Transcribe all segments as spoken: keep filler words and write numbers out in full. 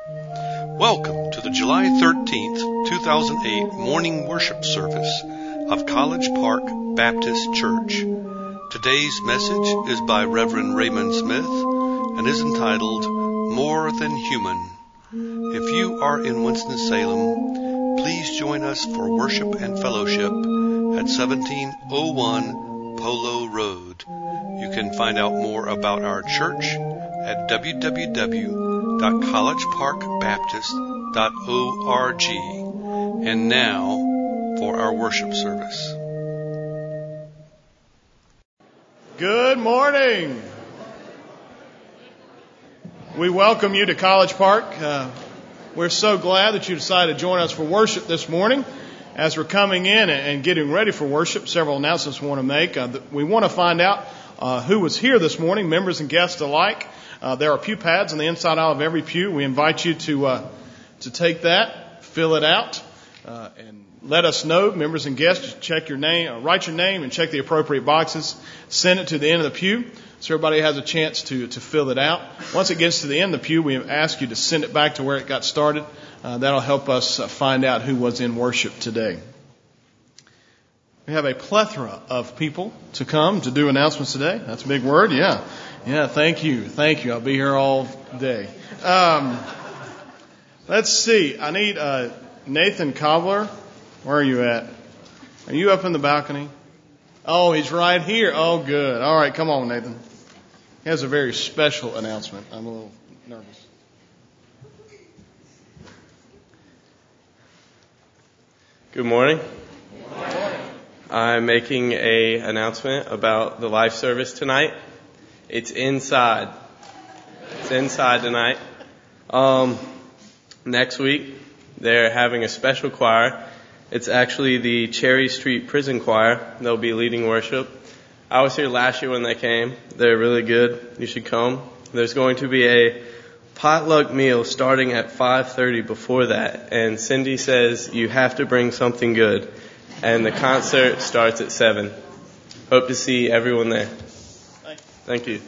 Welcome to the July thirteenth, two thousand eight morning worship service of College Park Baptist Church. Today's message is by Reverend Raymond Smith and is entitled More Than Human. If you are in Winston-Salem, please join us for worship and fellowship at seventeen oh one Polo Road. You can find out more about our church at w w w dot college park baptist dot org. And now for our worship service. Good morning. We welcome you to College Park. Uh, we're so glad that you decided to join us for worship this morning. As we're coming in and getting ready for worship, several announcements we want to make. Uh, we want to find out uh, who was here this morning, members and guests alike. Uh, there are pew pads on the inside aisle of every pew. We invite you to uh, to take that, fill it out, uh, and let us know, members and guests. Check your name, uh, write your name, and check the appropriate boxes. Send it to the end of the pew so everybody has a chance to to fill it out. Once it gets to the end of the pew, we ask you to send it back to where it got started. Uh, that'll help us uh, find out who was in worship today. We have a plethora of people to come to do announcements today. That's a big word, yeah. Yeah, thank you. Thank you. I'll be here all day. Um, let's see. I need uh, Nathan Cobbler. Where are you at? Are you up in the balcony? Oh, he's right here. Oh, good. All right, come on, Nathan. He has a very special announcement. I'm a little nervous. Good morning. Good morning. I'm making a announcement about the life service tonight. It's inside. It's inside tonight. Um, next week, they're having a special choir. It's actually the Cherry Street Prison Choir. They'll be leading worship. I was here last year when they came. They're really good. You should come. There's going to be a potluck meal starting at five thirty before that. And Cindy says you have to bring something good. And the concert starts at seven. Hope to see everyone there. Thank you.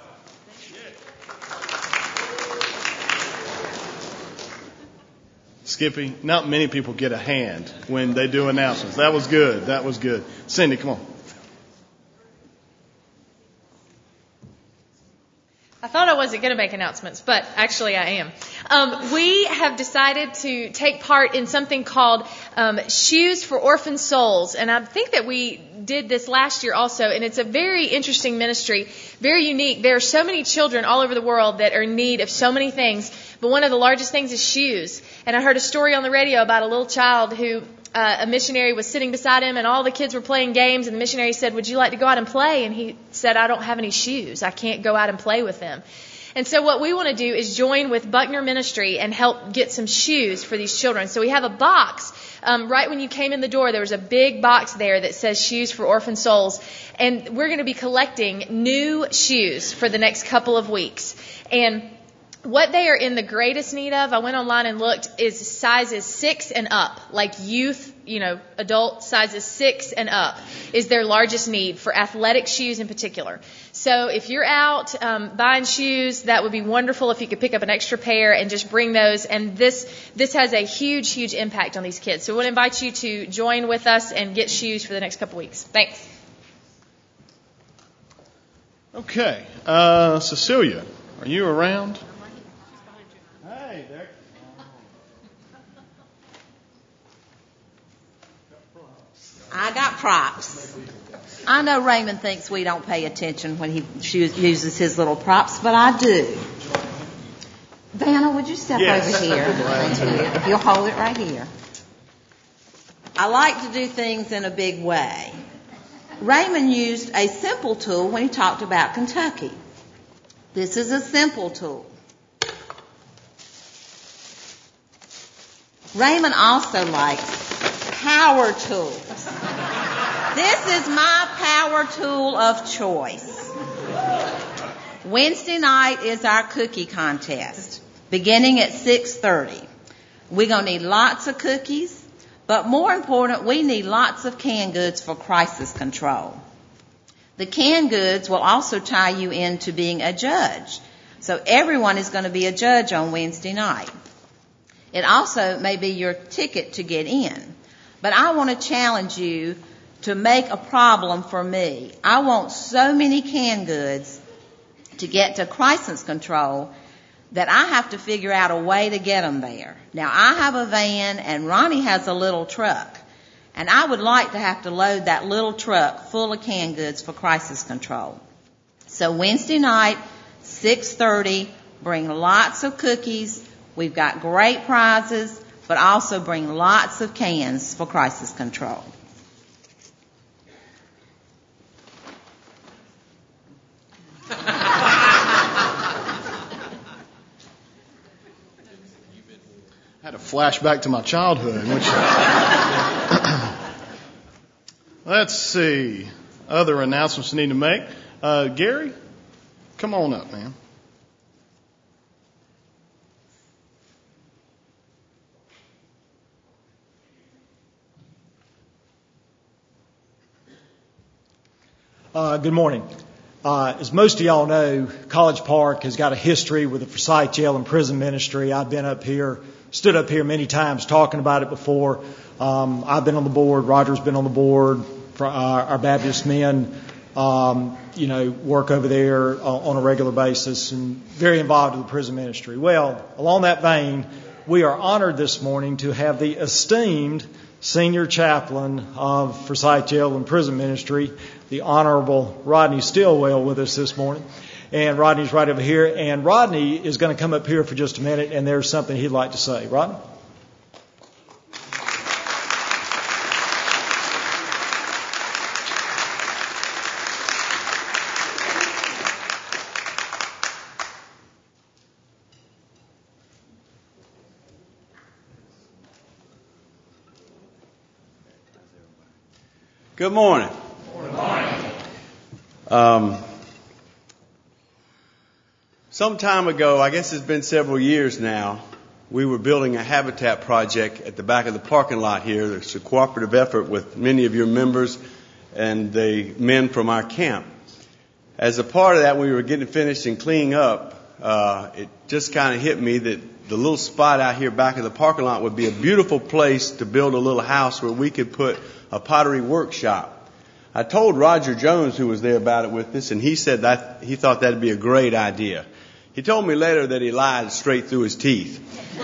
Skippy, not many people get a hand when they do announcements. That was good. That was good. Cindy, come on. I thought I wasn't going to make announcements, but actually I am. Um, we have decided to take part in something called um, Shoes for Orphan Souls, and I think that we did this last year also, and it's a very interesting ministry, very unique. There are so many children all over the world that are in need of so many things, but one of the largest things is shoes. And I heard a story on the radio about a little child who uh, a missionary was sitting beside him, and all the kids were playing games, and the missionary said, "Would you like to go out and play?" And he said, "I don't have any shoes. I can't go out and play with them." And so what we want to do is join with Buckner Ministry and help get some shoes for these children. So we have a box. Um, right when you came in the door, there was a big box there that says Shoes for Orphan Souls. And we're going to be collecting new shoes for the next couple of weeks. And what they are in the greatest need of, I went online and looked, is sizes six and up, like youth, you know, adult sizes six and up is their largest need for athletic shoes in particular. So if you're out um, buying shoes, that would be wonderful if you could pick up an extra pair and just bring those. And this this has a huge, huge impact on these kids. So we want to invite you to join with us and get shoes for the next couple weeks. Thanks. Okay. Uh, Cecilia, are you around? Hey, there. I got props. I know Raymond thinks we don't pay attention when he uses his little props, but I do. Vanna, would you step yes. over here? Thank you. If you'll hold it right here. I like to do things in a big way. Raymond used a simple tool when he talked about Kentucky. This is a simple tool. Raymond also likes power tools. This is my power tool of choice. Wednesday night is our cookie contest, beginning at six thirty. We're going to need lots of cookies, but more important, we need lots of canned goods for crisis control. The canned goods will also tie you into being a judge. So everyone is going to be a judge on Wednesday night. It also may be your ticket to get in. But I want to challenge you to make a problem for me. I want so many canned goods to get to crisis control that I have to figure out a way to get them there. Now, I have a van and Ronnie has a little truck. And I would like to have to load that little truck full of canned goods for crisis control. So Wednesday night, six thirty, bring lots of cookies. We've got great prizes, but also bring lots of cans for crisis control. I had a flashback to my childhood. Which Let's see. Other announcements I need to make. Uh, Gary, come on up, man. Uh, good morning. Uh, as most of y'all know, College Park has got a history with the Forsyth Jail and Prison Ministry. I've been up here, stood up here many times talking about it before. Um, I've been on the board. Roger's been on the board. For our, our Baptist men, um, you know, work over there on a regular basis and very involved in the prison ministry. Well, along that vein, we are honored this morning to have the esteemed senior chaplain of Forsyth Jail and Prison Ministry, the Honorable Rodney Stillwell, with us this morning. And Rodney's right over here. And Rodney is going to come up here for just a minute, and there's something he'd like to say. Rodney? Good morning. Good morning. Um, some time ago, I guess it's been several years now, we were building a habitat project at the back of the parking lot here. It's a cooperative effort with many of your members and the men from our camp. As a part of that, when we were getting finished and cleaning up, uh, it just kind of hit me that the little spot out here back of the parking lot would be a beautiful place to build a little house where we could put a pottery workshop. I told Roger Jones, who was there, about it with us, and he said that he thought that'd be a great idea. He told me later that he lied straight through his teeth.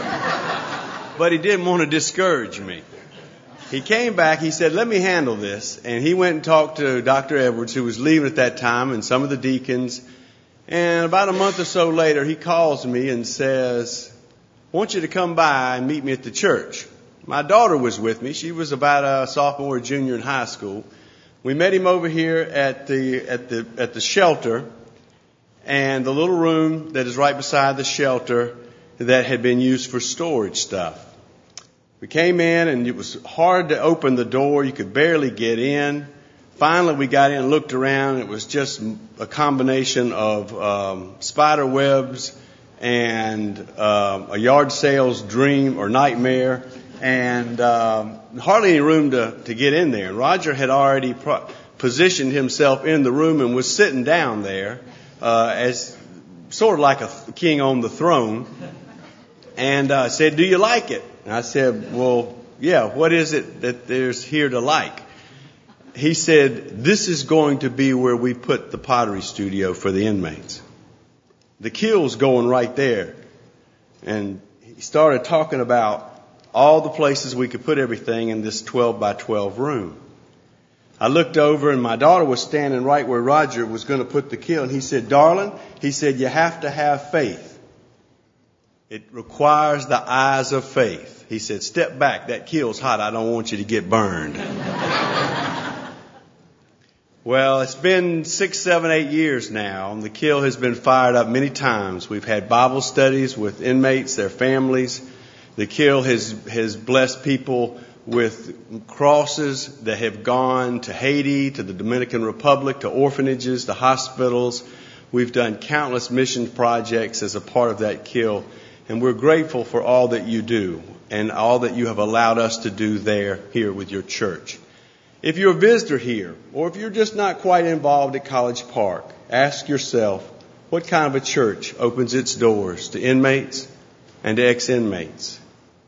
But he didn't want to discourage me. He came back, he said, let me handle this. And he went and talked to Doctor Edwards, who was leaving at that time, and some of the deacons. And about a month or so later, he calls me and says, I want you to come by and meet me at the church. My daughter was with me. She was about a sophomore or junior in high school. We met him over here at the at the at the shelter, and the little room that is right beside the shelter that had been used for storage stuff. We came in, and it was hard to open the door. You could barely get in. Finally, we got in and looked around. It was just a combination of um, spider webs and um, a yard sale's dream or nightmare. And um, hardly any room to, to get in there. And Roger had already pro- positioned himself in the room and was sitting down there uh, as sort of like a king on the throne. And uh, said, do you like it? And I said, well, yeah, what is it that there's here to like? He said, this is going to be where we put the pottery studio for the inmates. The kill's going right there. And he started talking about all the places we could put everything in this twelve by twelve room. I looked over, and my daughter was standing right where Roger was going to put the kill. And he said, darling, he said, you have to have faith. It requires the eyes of faith. He said, step back. That kill's hot. I don't want you to get burned. Well, it's been six, seven, eight years now, and the kill has been fired up many times. We've had Bible studies with inmates, their families. The kill has, has blessed people with crosses that have gone to Haiti, to the Dominican Republic, to orphanages, to hospitals. We've done countless mission projects as a part of that kill, and we're grateful for all that you do and all that you have allowed us to do there, here with your church. If you're a visitor here, or if you're just not quite involved at College Park, ask yourself, what kind of a church opens its doors to inmates and to ex-inmates?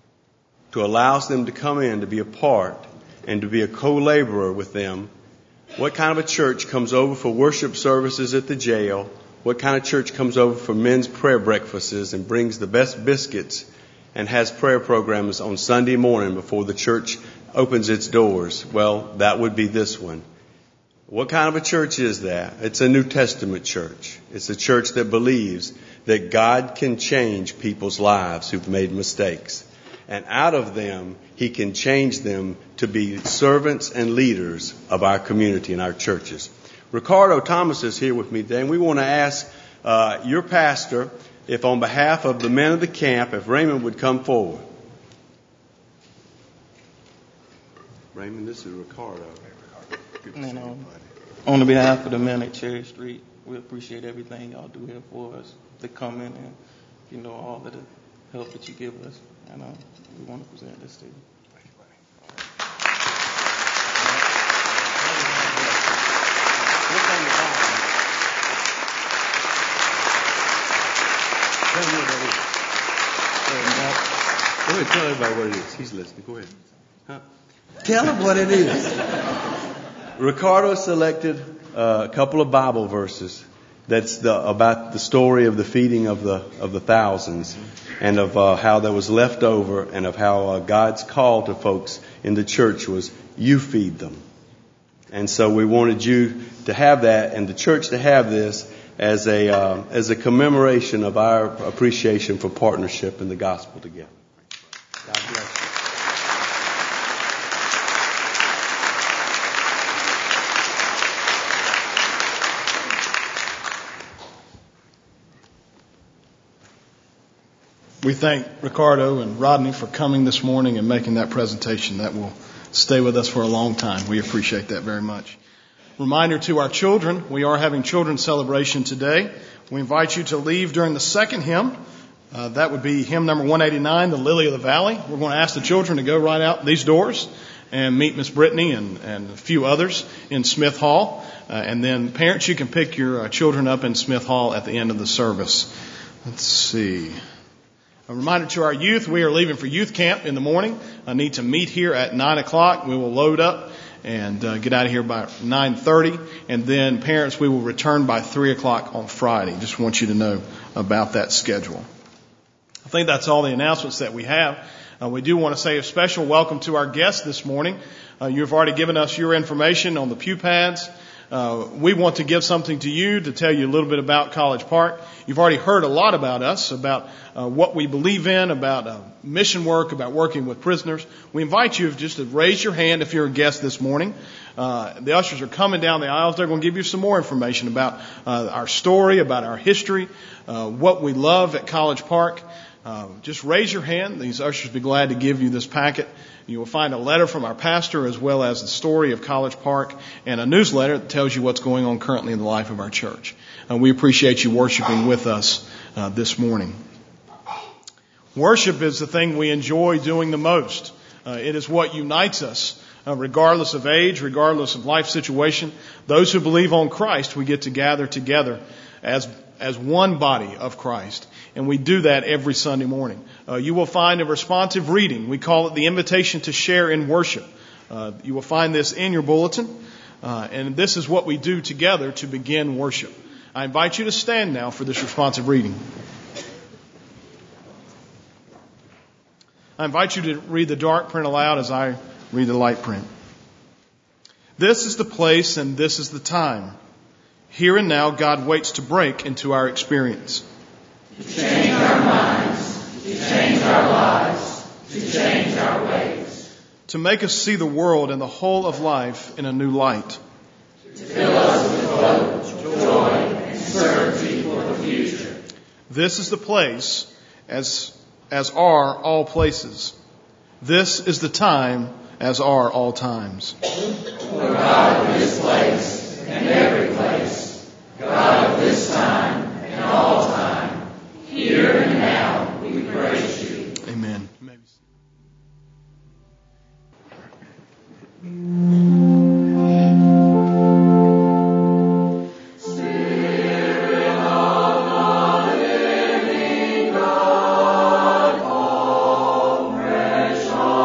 to allow them to come in to be a part and to be a co-laborer with them. What kind of a church comes over for worship services at the jail? What kind of church comes over for men's prayer breakfasts and brings the best biscuits and has prayer programs on Sunday morning before the church opens its doors? Well, that would be this one. What kind of a church is that? It's a New Testament church. It's a church that believes that God can change people's lives who've made mistakes. And out of them, He can change them to be servants and leaders of our community and our churches. Ricardo Thomas is here with me today, and we want to ask uh, your pastor if on behalf of the men of the camp, if Raymond would come forward. Raymond, this is Ricardo. And um, on behalf of the men at Cherry Street, we appreciate everything y'all do here for us, to come in and, you know, all of the help that you give us. And um, we want to present this to you. Go ahead, tell everybody what it is. He's listening. Go ahead. Huh? Tell him what it is. Ricardo selected uh, a couple of Bible verses that's the, about the story of the feeding of the of the thousands, and of uh, how there was left over, and of how uh, God's call to folks in the church was, you feed them. And so we wanted you to have that, and the church to have this as a uh, as a commemoration of our appreciation for partnership in the gospel together. God bless you. We thank Ricardo and Rodney for coming this morning and making that presentation. That will stay with us for a long time. We appreciate that very much. Reminder to our children, we are having children's celebration today. We invite you to leave during the second hymn. Uh, that would be hymn number one eighty-nine, The Lily of the Valley. We're going to ask the children to go right out these doors and meet Miss Brittany and, and a few others in Smith Hall. Uh, and then parents, you can pick your uh, children up in Smith Hall at the end of the service. Let's see. A reminder to our youth, we are leaving for youth camp in the morning. I need to meet here at nine o'clock. We will load up and uh, get out of here by nine thirty. And then parents, we will return by three o'clock on Friday. Just want you to know about that schedule. I think that's all the announcements that we have. Uh, we do want to say a special welcome to our guests this morning. Uh, you've already given us your information on the pew pads. Uh, we want to give something to you to tell you a little bit about College Park. You've already heard a lot about us, about uh, what we believe in, about uh, mission work, about working with prisoners. We invite you just to raise your hand if you're a guest this morning. Uh, the ushers are coming down the aisles. They're going to give you some more information about uh, our story, about our history, uh, what we love at College Park. Uh, just raise your hand. These ushers will be glad to give you this packet. You will find a letter from our pastor as well as the story of College Park and a newsletter that tells you what's going on currently in the life of our church. Uh, we appreciate you worshiping with us uh, this morning. Worship is the thing we enjoy doing the most. Uh, it is what unites us, uh, regardless of age, regardless of life situation. Those who believe on Christ, we get to gather together as as one body of Christ. And we do that every Sunday morning. Uh, you will find a responsive reading. We call it the invitation to share in worship. Uh, you will find this in your bulletin. Uh, and this is what we do together to begin worship. I invite you to stand now for this responsive reading. I invite you to read the dark print aloud as I read the light print. This is the place and this is the time. Here and now, God waits to break into our experience. To change our minds, to change our lives, to change our ways. To make us see the world and the whole of life in a new light. To fill us with hope, joy, and certainty for the future. This is the place, as, as are all places. This is the time, as are all times. For God of this place and every place, God of this time and all time, here and now we praise you. Amen. Spirit of the living God, all fresh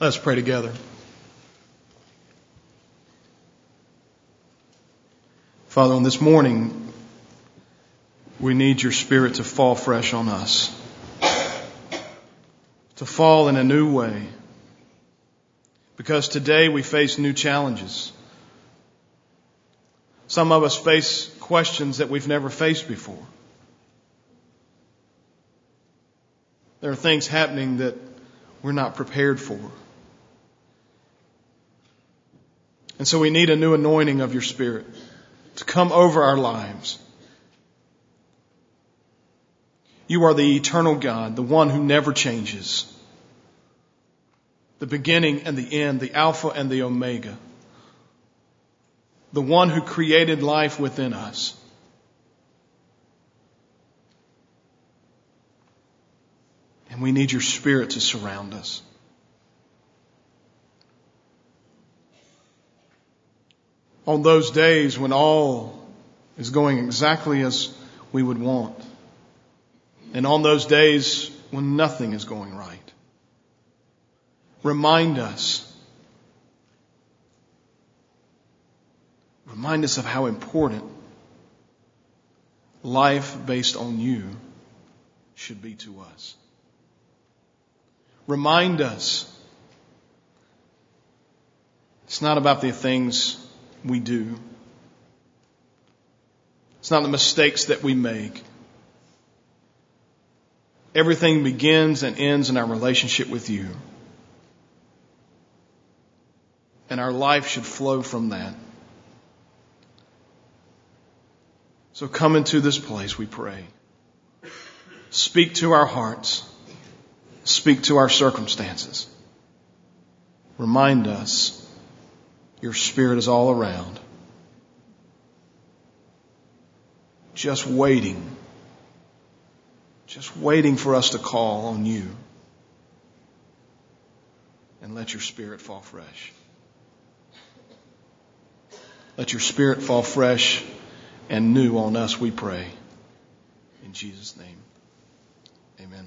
Let's pray together. Father, on this morning, we need your Spirit to fall fresh on us, to fall in a new way, because today we face new challenges. Some of us face questions that we've never faced before. There are things happening that we're not prepared for. And so we need a new anointing of your Spirit to come over our lives. You are the eternal God, the one who never changes, the beginning and the end, the Alpha and the Omega, the one who created life within us. And we need your Spirit to surround us. On those days when all is going exactly as we would want, and on those days when nothing is going right, remind us, remind us of how important life based on you should be to us. Remind us it's not about the things we do. It's not the mistakes that we make. Everything begins and ends in our relationship with you. And our life should flow from that. So come into this place, we pray. Speak to our hearts. Speak to our circumstances. Remind us your Spirit is all around, just waiting, just waiting for us to call on you. And let your Spirit fall fresh. Let your Spirit fall fresh and new on us, we pray. In Jesus' name, amen.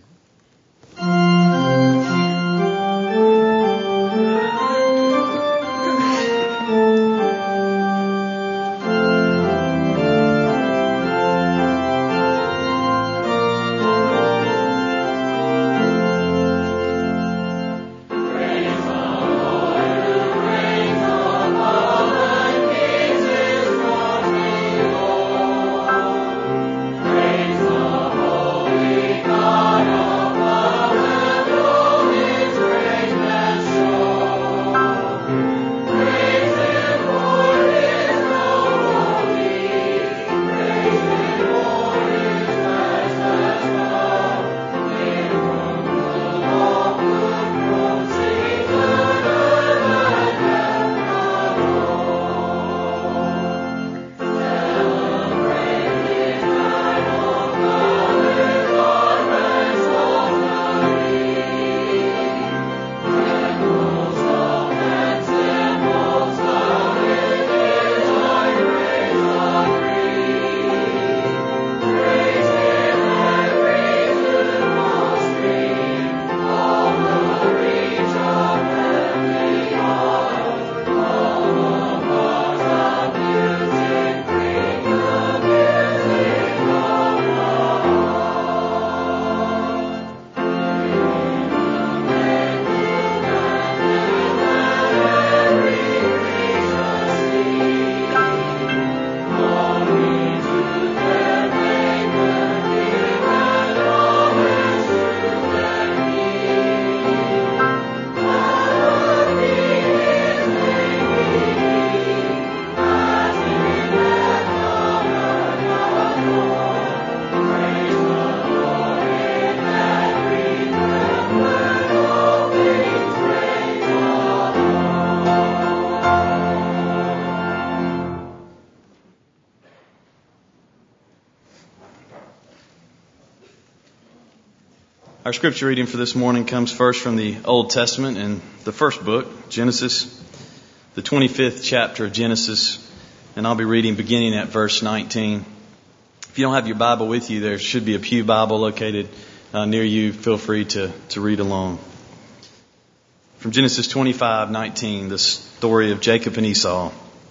Our scripture reading for this morning comes first from the Old Testament in the first book, Genesis, the twenty-fifth chapter of Genesis, and I'll be reading beginning at verse nineteen. If you don't have your Bible with you, there should be a pew Bible located uh, near you. Feel free to, to read along. from Genesis twenty-five nineteen, the story of Jacob and Esau.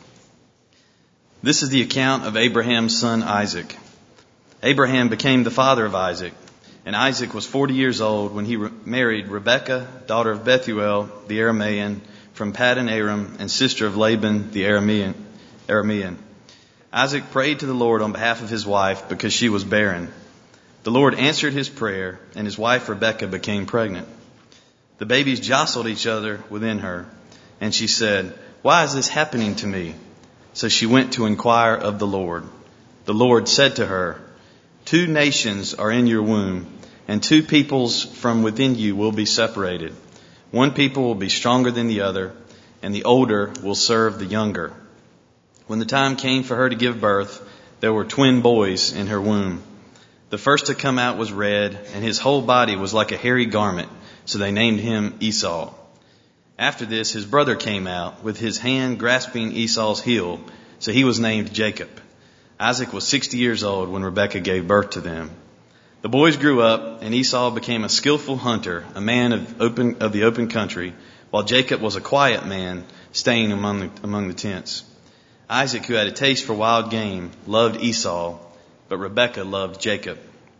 This is the account of Abraham's son Isaac. Abraham became the father of Isaac, and Isaac was forty years old when he re- married Rebekah, daughter of Bethuel the Aramean, from Paddan Aram, and sister of Laban the Aramean. Aramean. Isaac prayed to the Lord on behalf of his wife because she was barren. The Lord answered his prayer, and his wife Rebekah became pregnant. The babies jostled each other within her, and she said, "Why is this happening to me?" So she went to inquire of the Lord. The Lord said to her, "Two nations are in your womb, and two peoples from within you will be separated. One people will be stronger than the other, and the older will serve the younger." When the time came for her to give birth, there were twin boys in her womb. The first to come out was red, and his whole body was like a hairy garment, so they named him Esau. After this, his brother came out, with his hand grasping Esau's heel, so he was named Jacob. Isaac was sixty years old when Rebekah gave birth to them. The boys grew up, and Esau became a skillful hunter, a man of open of the open country, while Jacob was a quiet man, staying among the, among the tents. Isaac, who had a taste for wild game, loved Esau, but Rebekah loved Jacob.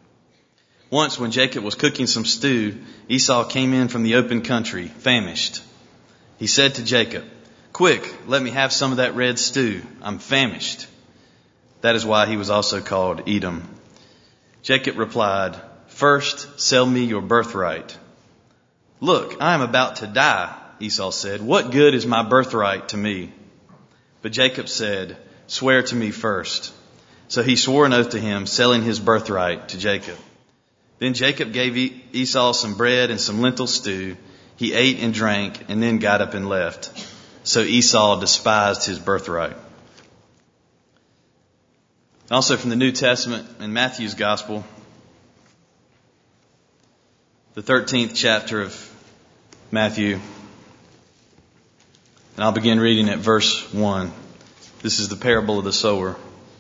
Once, when Jacob was cooking some stew, Esau came in from the open country, famished. He said to Jacob, "Quick, let me have some of that red stew. I'm famished." That is why he was also called Edom. Jacob replied, "First, sell me your birthright." "Look, I am about to die," Esau said. "What good is my birthright to me?" But Jacob said, "Swear to me first." So he swore an oath to him, selling his birthright to Jacob. Then Jacob gave Esau some bread and some lentil stew. He ate and drank, and then got up and left. So Esau despised his birthright. Also from the New Testament in Matthew's Gospel, the thirteenth chapter of Matthew. And I'll begin reading at verse one. This is the parable of the sower.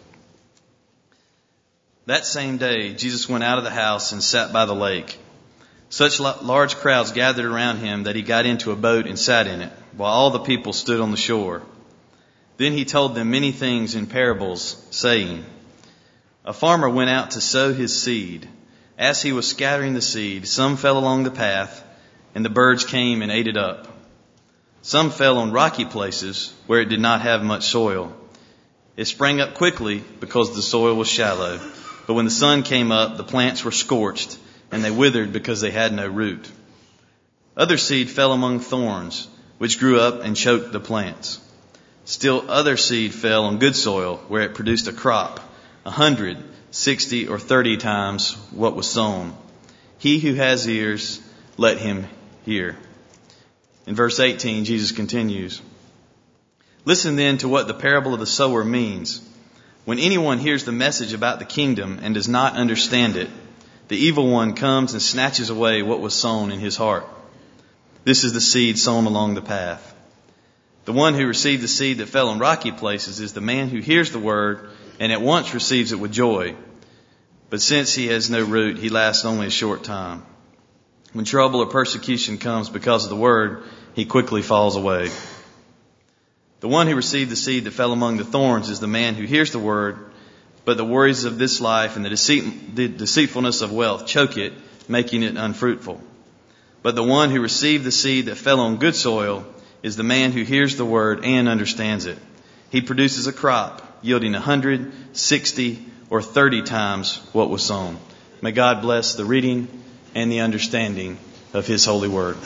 That same day, Jesus went out of the house and sat by the lake. Such large crowds gathered around him that he got into a boat and sat in it, while all the people stood on the shore. Then he told them many things in parables, saying, "A farmer went out to sow his seed. As he was scattering the seed, some fell along the path, and the birds came and ate it up. Some fell on rocky places where it did not have much soil. It sprang up quickly because the soil was shallow. But when the sun came up, the plants were scorched, and they withered because they had no root. Other seed fell among thorns, which grew up and choked the plants. Still other seed fell on good soil, where it produced a crop, a hundred, sixty, or thirty times what was sown. He who has ears, let him hear." In verse eighteen, Jesus continues, "Listen then to what the parable of the sower means. When anyone hears the message about the kingdom and does not understand it, the evil one comes and snatches away what was sown in his heart. This is the seed sown along the path. The one who received the seed that fell on rocky places is the man who hears the word and at once receives it with joy. But since he has no root, he lasts only a short time. When trouble or persecution comes because of the word, he quickly falls away. The one who received the seed that fell among the thorns is the man who hears the word, but the worries of this life and the, deceit, the deceitfulness of wealth choke it, making it unfruitful. But the one who received the seed that fell on good soil is the man who hears the word and understands it. He produces a crop yielding a hundred, sixty, or thirty times what was sown." May God bless the reading and the understanding of His holy word.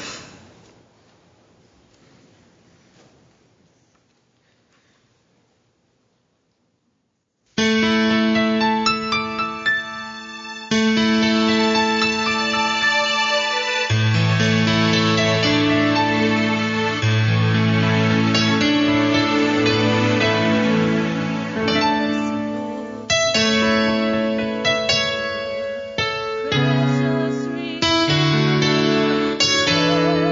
Precious Redeemer,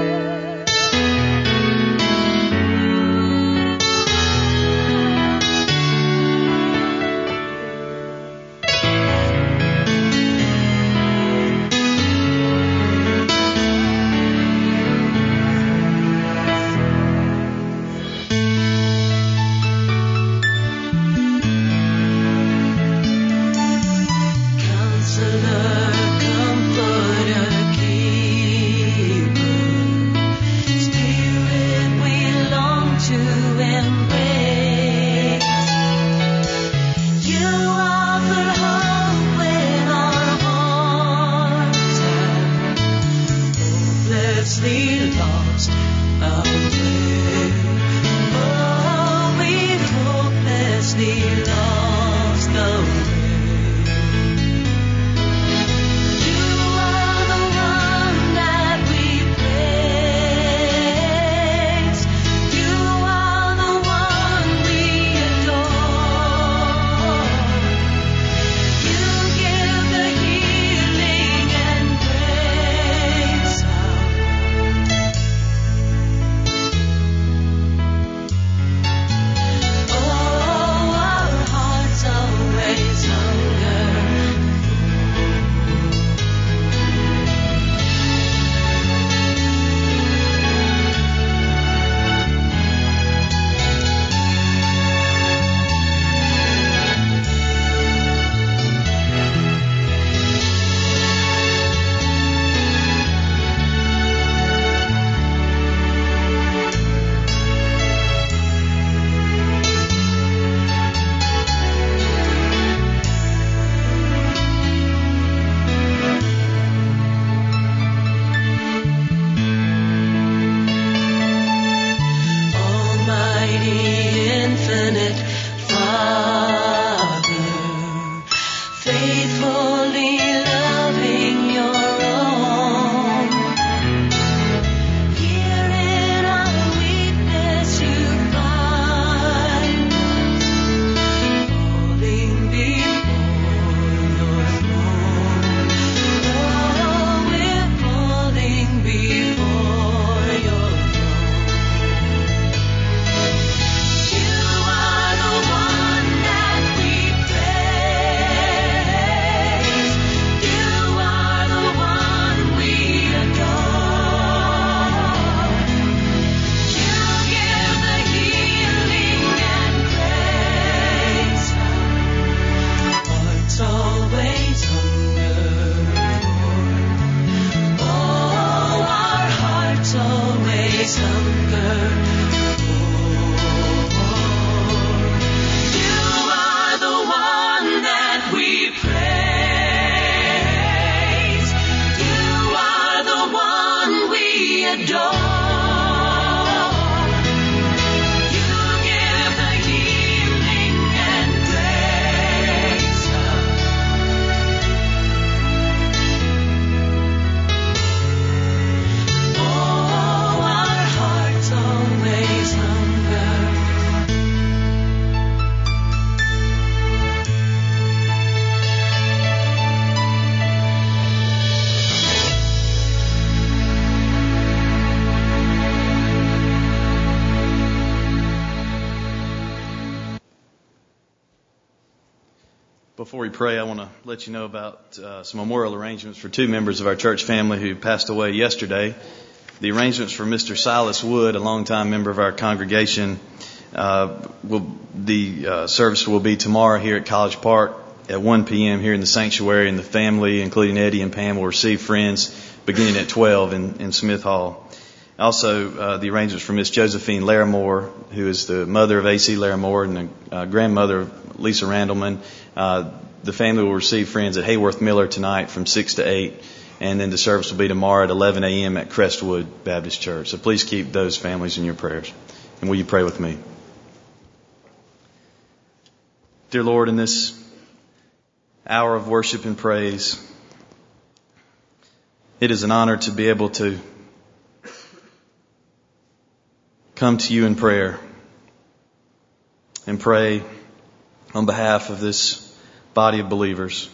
hopelessly lost away. Oh, we've hopelessly lost away. Before we pray, I want to let you know about uh, some memorial arrangements for two members of our church family who passed away yesterday. The arrangements for Mister Silas Wood, a longtime member of our congregation, uh, will, the uh, service will be tomorrow here at College Park at one p.m. here in the sanctuary, and the family, including Eddie and Pam, will receive friends beginning at twelve in, in Smith Hall. Also, uh, the arrangements for Miss Josephine Larimore, who is the mother of A C Larimore and the uh, grandmother of Lisa Randleman. Uh, the family will receive friends at Hayworth Miller tonight from six to eight, and then the service will be tomorrow at eleven a.m. at Crestwood Baptist Church. So please keep those families in your prayers. And will you pray with me? Dear Lord, in this hour of worship and praise, it is an honor to be able to come to you in prayer and pray on behalf of this body of believers.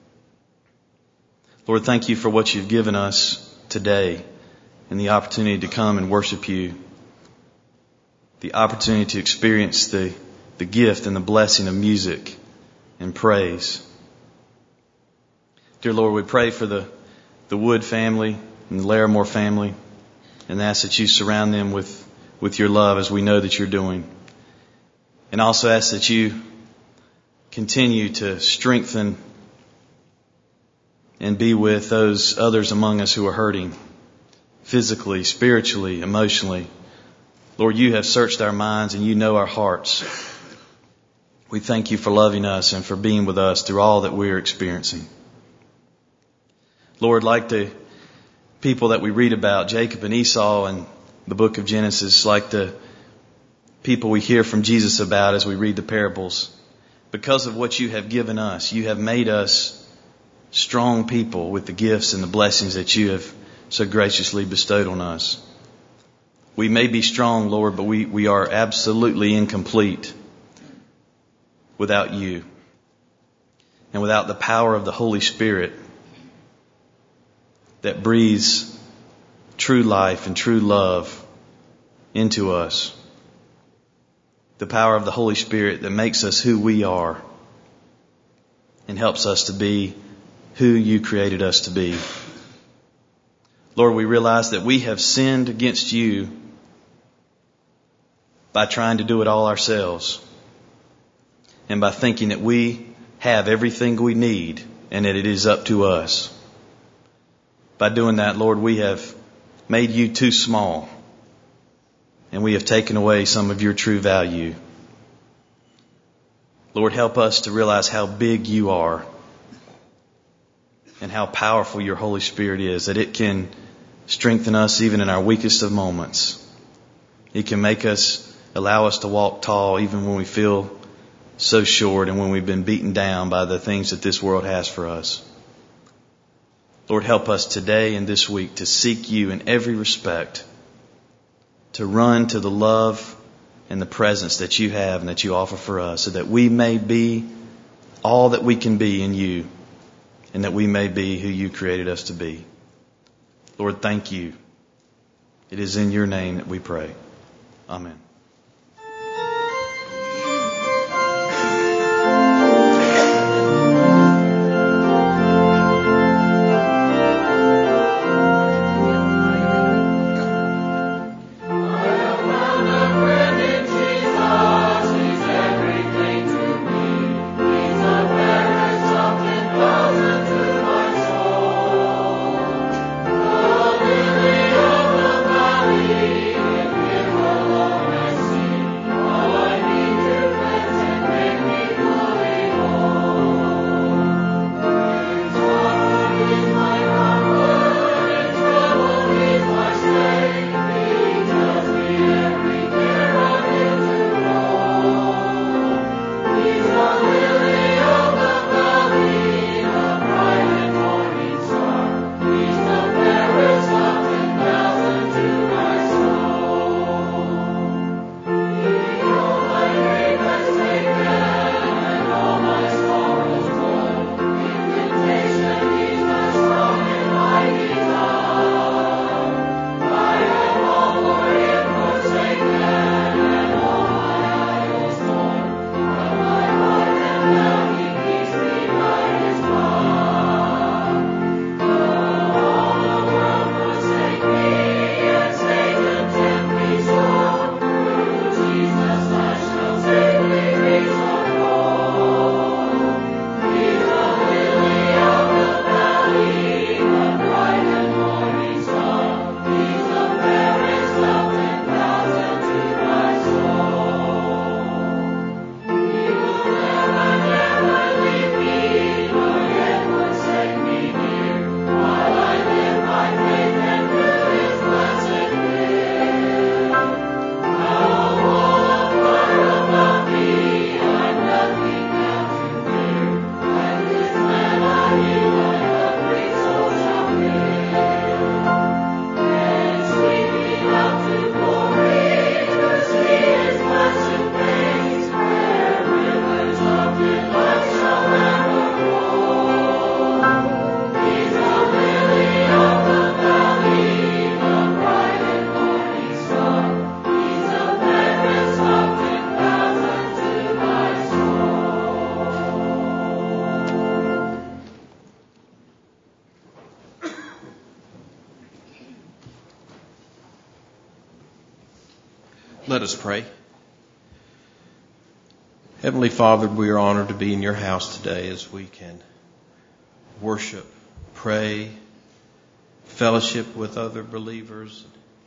Lord, thank you for what you've given us today and the opportunity to come and worship you, the opportunity to experience the, the gift and the blessing of music and praise. Dear Lord, we pray for the, the Wood family and the Larimore family and ask that you surround them with, with your love as we know that you're doing. And also ask that you continue to strengthen and be with those others among us who are hurting physically, spiritually, emotionally. Lord, you have searched our minds and you know our hearts. We thank you for loving us and for being with us through all that we are experiencing. Lord, like the people that we read about, Jacob and Esau in the book of Genesis, like the people we hear from Jesus about as we read the parables. Because of what you have given us, you have made us strong people with the gifts and the blessings that you have so graciously bestowed on us. We may be strong, Lord, but we, we are absolutely incomplete without you and without the power of the Holy Spirit that breathes true life and true love into us. The power of the Holy Spirit that makes us who we are and helps us to be who you created us to be. Lord, we realize that we have sinned against you by trying to do it all ourselves and by thinking that we have everything we need and that it is up to us. By doing that, Lord, we have made you too small and we have taken away some of your true value. Lord, help us to realize how big you are and how powerful your Holy Spirit is, that it can strengthen us even in our weakest of moments. It can make us, allow us to walk tall even when we feel so short and when we've been beaten down by the things that this world has for us. Lord, help us today and this week to seek you in every respect, to run to the love and the presence that you have and that you offer for us, so that we may be all that we can be in you and that we may be who you created us to be. Lord, thank you. It is in your name that we pray. Amen. Let us pray. Heavenly Father, we are honored to be in your house today as we can worship, pray, fellowship with other believers,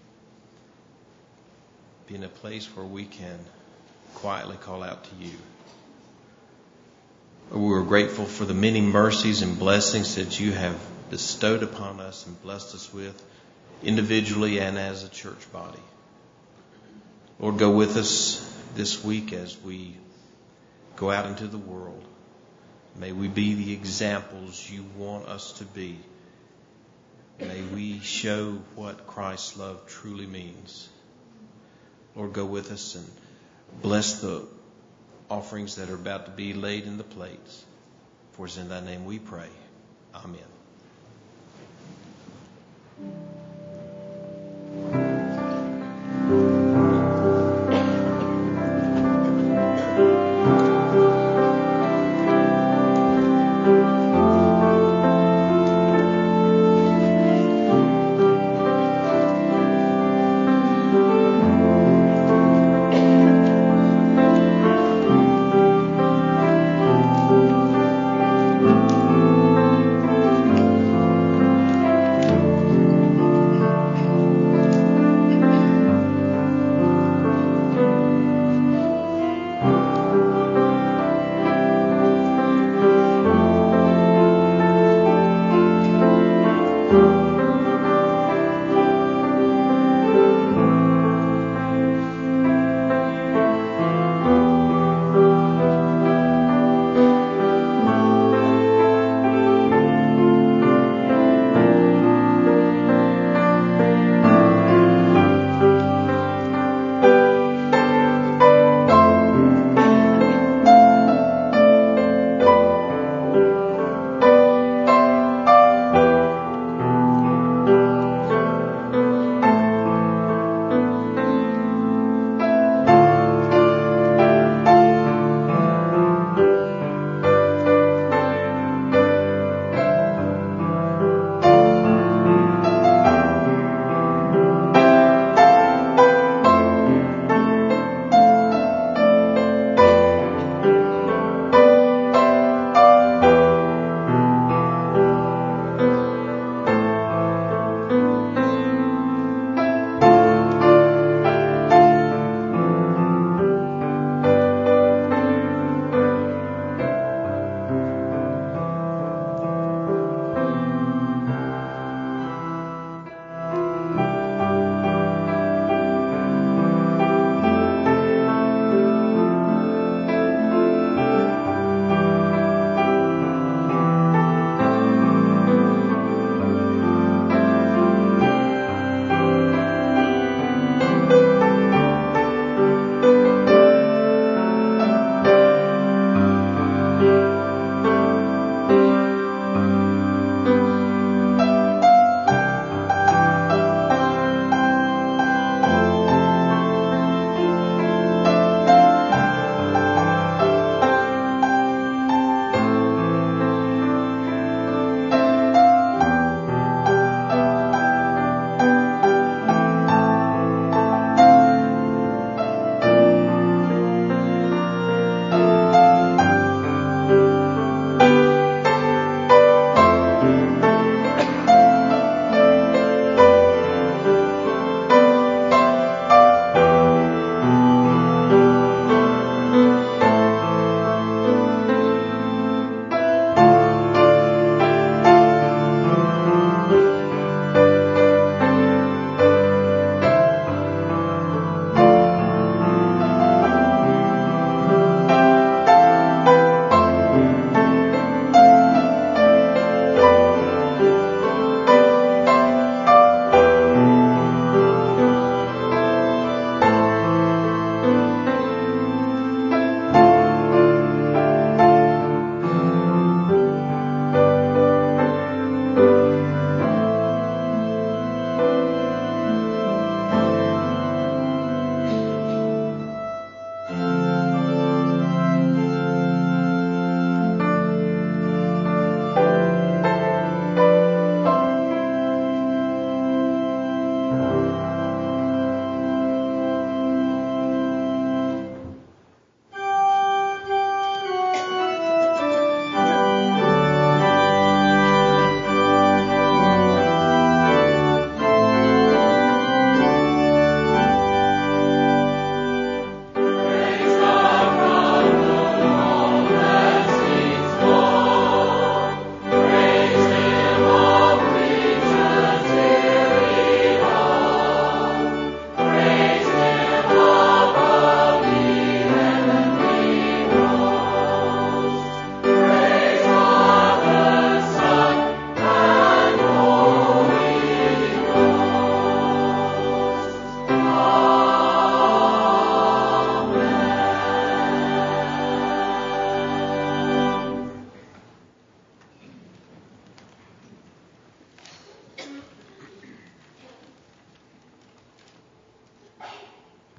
be in a place where we can quietly call out to you. We are grateful for the many mercies and blessings that you have bestowed upon us and blessed us with individually and as a church body. Lord, go with us this week as we go out into the world. May we be the examples you want us to be. May we show what Christ's love truly means. Lord, go with us and bless the offerings that are about to be laid in the plates. For it's in thy name we pray. Amen.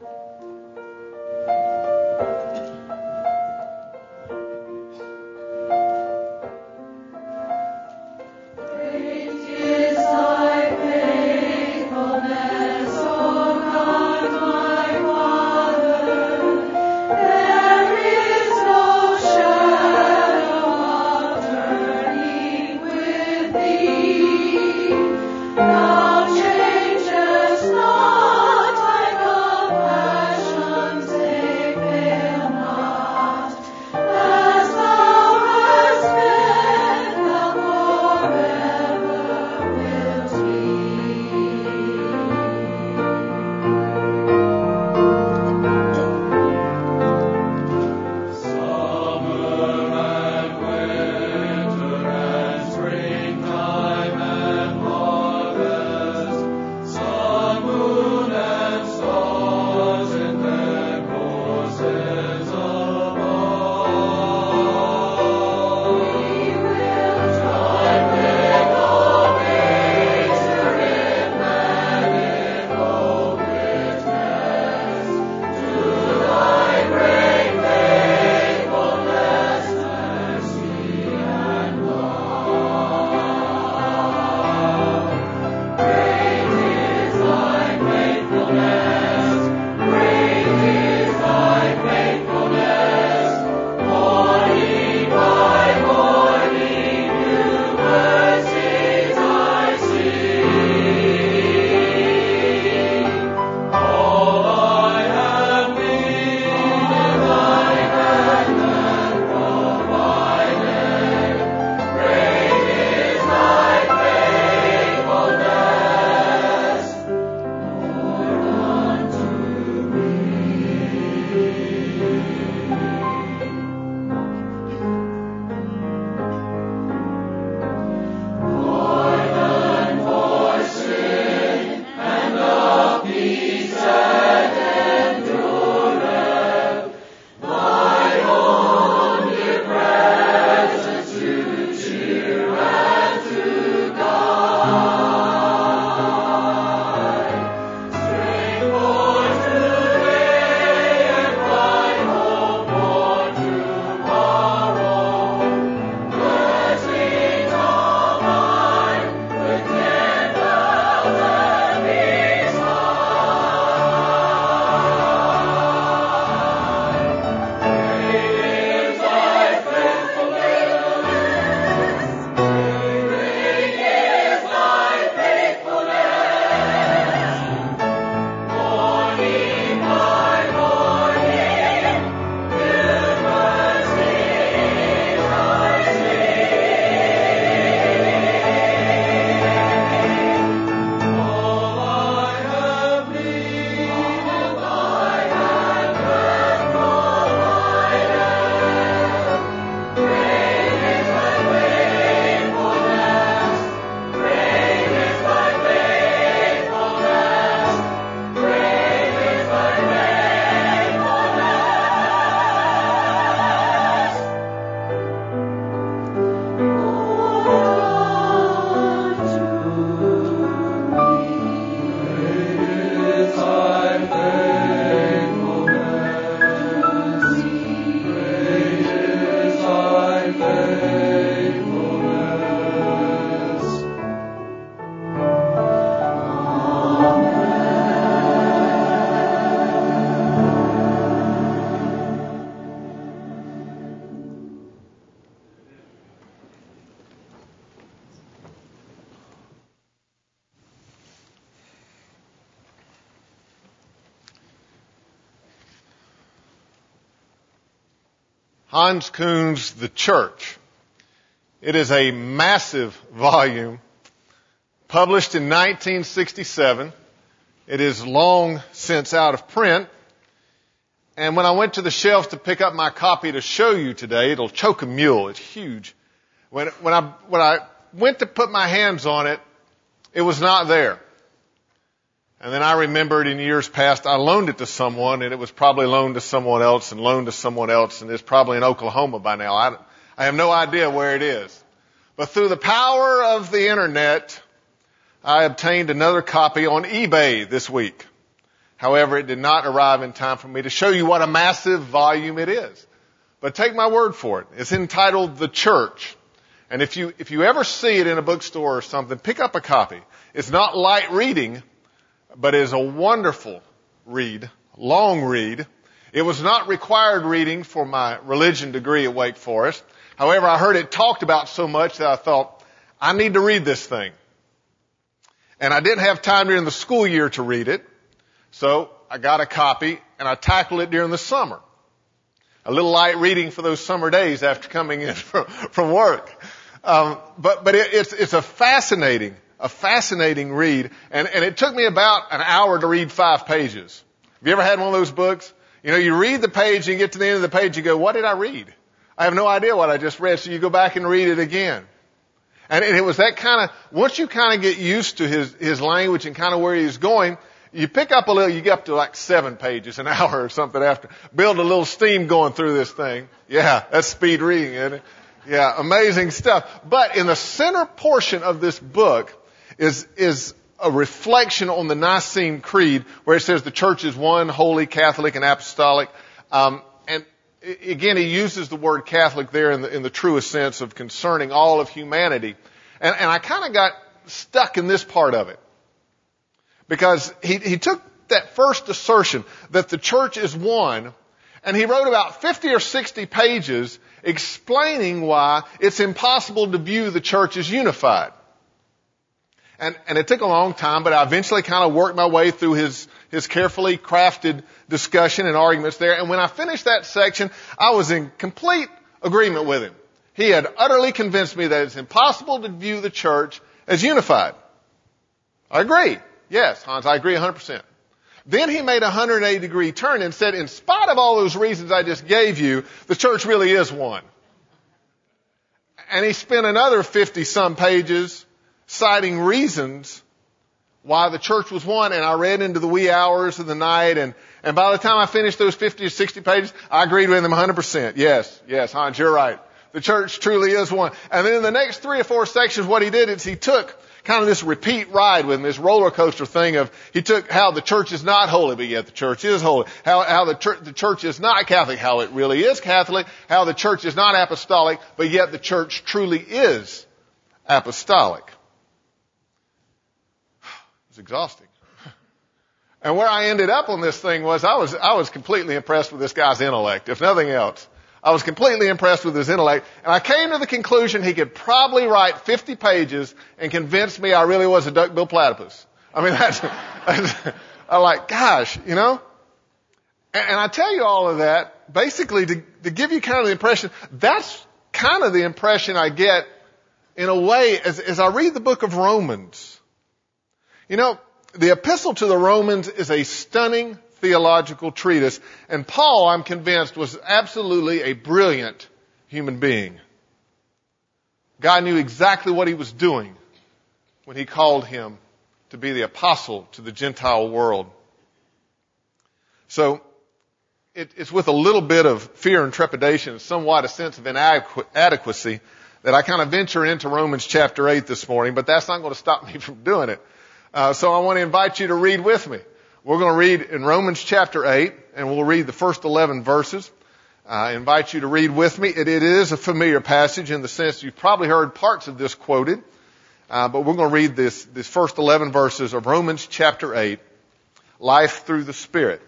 Hans Kuhn's The Church. It is a massive volume published in nineteen sixty-seven. It is long since out of print. And when I went to the shelf to pick up my copy to show you today, it'll choke a mule. It's huge. When, when I, when I went to put my hands on it, it was not there. And then I remembered in years past, I loaned it to someone, and it was probably loaned to someone else and loaned to someone else, and it's probably in Oklahoma by now. I, I have no idea where it is. But through the power of the internet, I obtained another copy on eBay this week. However, it did not arrive in time for me to show you what a massive volume it is. But take my word for it. It's entitled The Church. And if you, if you ever see it in a bookstore or something, pick up a copy. It's not light reading, but it is a wonderful read, long read. It was not required reading for my religion degree at Wake Forest. However, I heard it talked about so much that I thought, I need to read this thing. And I didn't have time during the school year to read it. So I got a copy and I tackled it during the summer. A little light reading for those summer days after coming in from, from work. Um, but, but it, it's, it's a fascinating, a fascinating read. And, and it took me about an hour to read five pages. Have you ever had one of those books? You know, you read the page and you get to the end of the page, you go, what did I read? I have no idea what I just read. So you go back and read it again. And, and it was that kind of, once you kind of get used to his, his language and kind of where he's going, you pick up a little, you get up to like seven pages an hour or something after. Build a little steam going through this thing. Yeah, that's speed reading, isn't it? Yeah, amazing stuff. But in the center portion of this book is, is a reflection on the Nicene Creed where it says the church is one, holy, Catholic, and apostolic. Um, and again, he uses the word Catholic there in the, in the truest sense of concerning all of humanity. And, and I kind of got stuck in this part of it. Because he, he took that first assertion that the church is one, and he wrote about fifty or sixty pages explaining why it's impossible to view the church as unified. And, and it took a long time, but I eventually kind of worked my way through his, his carefully crafted discussion and arguments there. And when I finished that section, I was in complete agreement with him. He had utterly convinced me that it's impossible to view the church as unified. I agree. Yes, Hans, I agree one hundred percent. Then he made a one hundred eighty degree turn and said, in spite of all those reasons I just gave you, the church really is one. And he spent another fifty some pages citing reasons why the church was one. And I read into the wee hours of the night. And, and by the time I finished those fifty or sixty pages, I agreed with him one hundred percent. Yes, yes, Hans, you're right. The church truly is one. And then in the next three or four sections, what he did is he took kind of this repeat ride with him, this roller coaster thing of, he took how the church is not holy, but yet the church is holy. How, how the, church, the church is not Catholic, how it really is Catholic. How the church is not apostolic, but yet the church truly is apostolic. It's exhausting. And where I ended up on this thing was I was, I was completely impressed with this guy's intellect, if nothing else. I was completely impressed with his intellect, and I came to the conclusion he could probably write fifty pages and convince me I really was a duck-billed platypus. I mean, that's, that's I'm like, gosh, you know? And, and I tell you all of that basically to, to give you kind of the impression, that's kind of the impression I get in a way as, as I read the book of Romans. You know, the epistle to the Romans is a stunning theological treatise, and Paul, I'm convinced, was absolutely a brilliant human being. God knew exactly what he was doing when he called him to be the apostle to the Gentile world. So, it, it's with a little bit of fear and trepidation and somewhat a sense of inadequacy that I kind of venture into Romans chapter eight this morning, but that's not going to stop me from doing it. Uh, so I want to invite you to read with me. We're going to read in Romans chapter eight, and we'll read the first eleven verses. I invite you to read with me. It, it is a familiar passage in the sense you've probably heard parts of this quoted, uh, but we're going to read this, this first eleven verses of Romans chapter eight, Life Through the Spirit.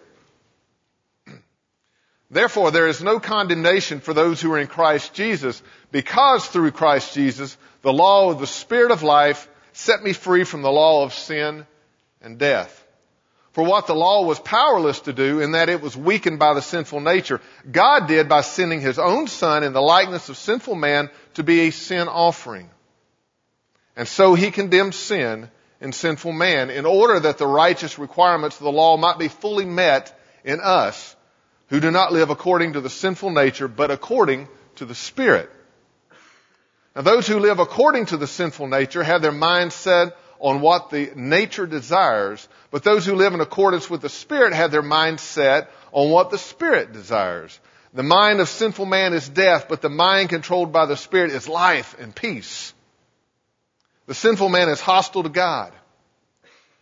Therefore, there is no condemnation for those who are in Christ Jesus, because through Christ Jesus, the law of the Spirit of life set me free from the law of sin and death. For what the law was powerless to do, in that it was weakened by the sinful nature, God did by sending his own Son in the likeness of sinful man to be a sin offering. And so he condemned sin in sinful man, in order that the righteous requirements of the law might be fully met in us, who do not live according to the sinful nature, but according to the Spirit. Now those who live according to the sinful nature have their minds set on what the nature desires, but those who live in accordance with the Spirit have their mind set on what the Spirit desires. The mind of sinful man is death, but the mind controlled by the Spirit is life and peace. The sinful man is hostile to God.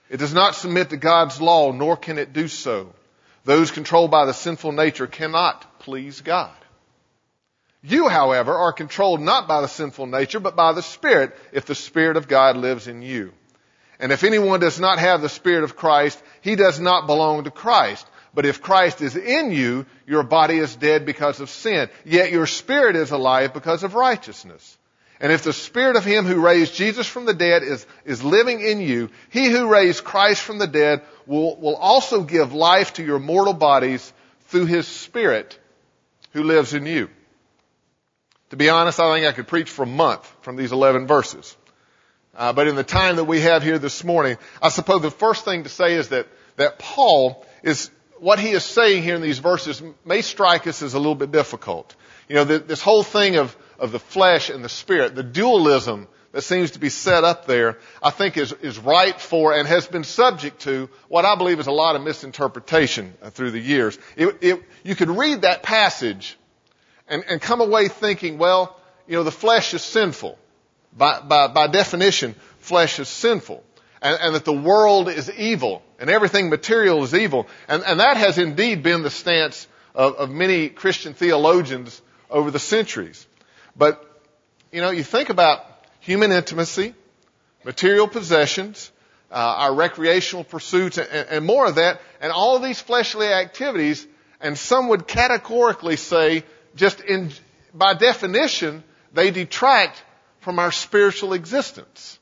It does not submit to God's law, nor can it do so. Those controlled by the sinful nature cannot please God. You, however, are controlled not by the sinful nature, but by the Spirit, if the Spirit of God lives in you. And if anyone does not have the Spirit of Christ, he does not belong to Christ. But if Christ is in you, your body is dead because of sin, yet your spirit is alive because of righteousness. And if the Spirit of Him who raised Jesus from the dead is, is living in you, He who raised Christ from the dead will, will also give life to your mortal bodies through His Spirit who lives in you. To be honest, I think I could preach for a month from these eleven verses. Uh, but in the time that we have here this morning, I suppose the first thing to say is that, that Paul is, what he is saying here in these verses may strike us as a little bit difficult. You know, the, this whole thing of, of the flesh and the spirit, the dualism that seems to be set up there, I think is, is ripe for and has been subject to what I believe is a lot of misinterpretation uh, through the years. It, it, you could read that passage and, and come away thinking, well, you know, the flesh is sinful. By, by, by definition, flesh is sinful. And, and that the world is evil. And everything material is evil. And, and that has indeed been the stance of, of many Christian theologians over the centuries. But, you know, you think about human intimacy, material possessions, uh, our recreational pursuits, and, and more of that, and all of these fleshly activities, and some would categorically say, just in, by definition, they detract from our spiritual existence.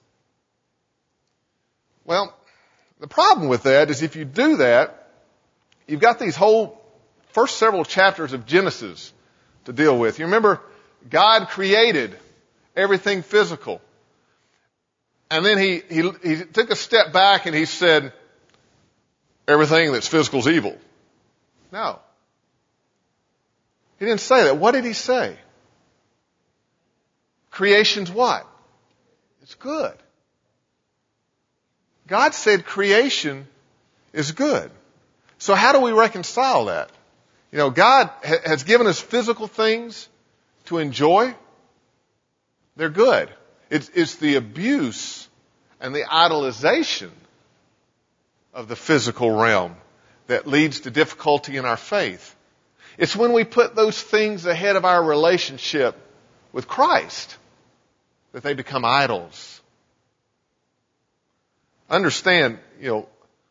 Well, the problem with that is if you do that, you've got these whole first several chapters of Genesis to deal with. You remember, God created everything physical. And then he, he, he took a step back and he said, everything that's physical is evil. No. He didn't say that. What did he say? Creation's what? It's good. God said creation is good. So how do we reconcile that? You know, God ha- has given us physical things to enjoy. They're good. It's, it's the abuse and the idolization of the physical realm that leads to difficulty in our faith. It's when we put those things ahead of our relationship with Christ that they become idols. Understand, you know,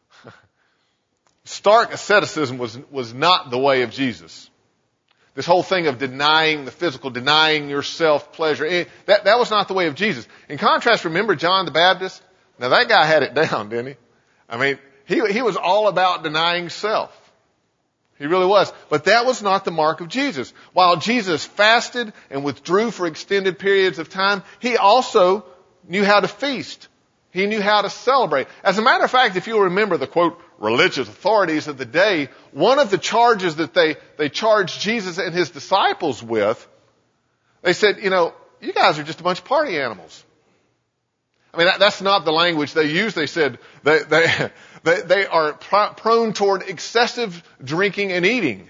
stark asceticism was, was not the way of Jesus. This whole thing of denying the physical, denying yourself pleasure, that, that was not the way of Jesus. In contrast, remember John the Baptist? Now that guy had it down, didn't he? I mean, he, he was all about denying self. He really was. But that was not the mark of Jesus. While Jesus fasted and withdrew for extended periods of time, he also knew how to feast. He knew how to celebrate. As a matter of fact, if you'll remember the, quote, religious authorities of the day, one of the charges that they, they charged Jesus and his disciples with, they said, you know, you guys are just a bunch of party animals. I mean, that, that's not the language they used. They said they, they, they, they are pr- prone toward excessive drinking and eating.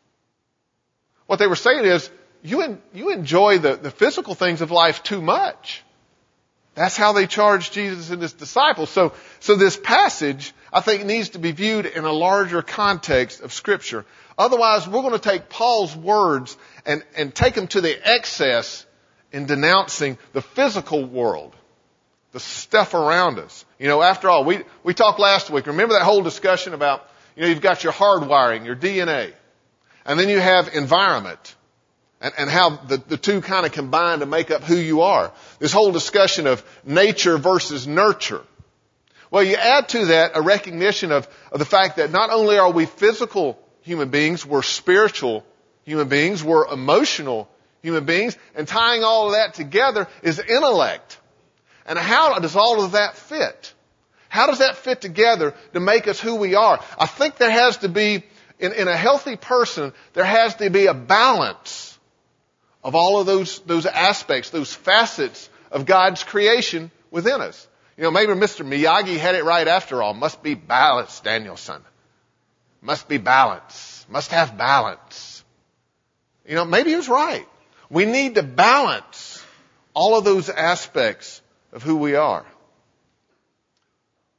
What they were saying is, you, en- you enjoy the, the physical things of life too much. That's how they charged Jesus and his disciples. So, so this passage, I think, needs to be viewed in a larger context of Scripture. Otherwise, we're going to take Paul's words and, and take them to the excess in denouncing the physical world, the stuff around us. You know, after all, we, we talked last week. Remember that whole discussion about, you know, you've got your hardwiring, your D N A, and then you have environment. And, and how the, the two kind of combine to make up who you are. This whole discussion of nature versus nurture. Well, you add to that a recognition of, of the fact that not only are we physical human beings, we're spiritual human beings, we're emotional human beings, and tying all of that together is intellect. And how does all of that fit? How does that fit together to make us who we are? I think there has to be, in, in a healthy person, there has to be a balance of all of those, those aspects, those facets of God's creation within us. You know, maybe Mister Miyagi had it right after all. Must be balance, Daniel-san. Must be balance. Must have balance. You know, maybe he was right. We need to balance all of those aspects of who we are.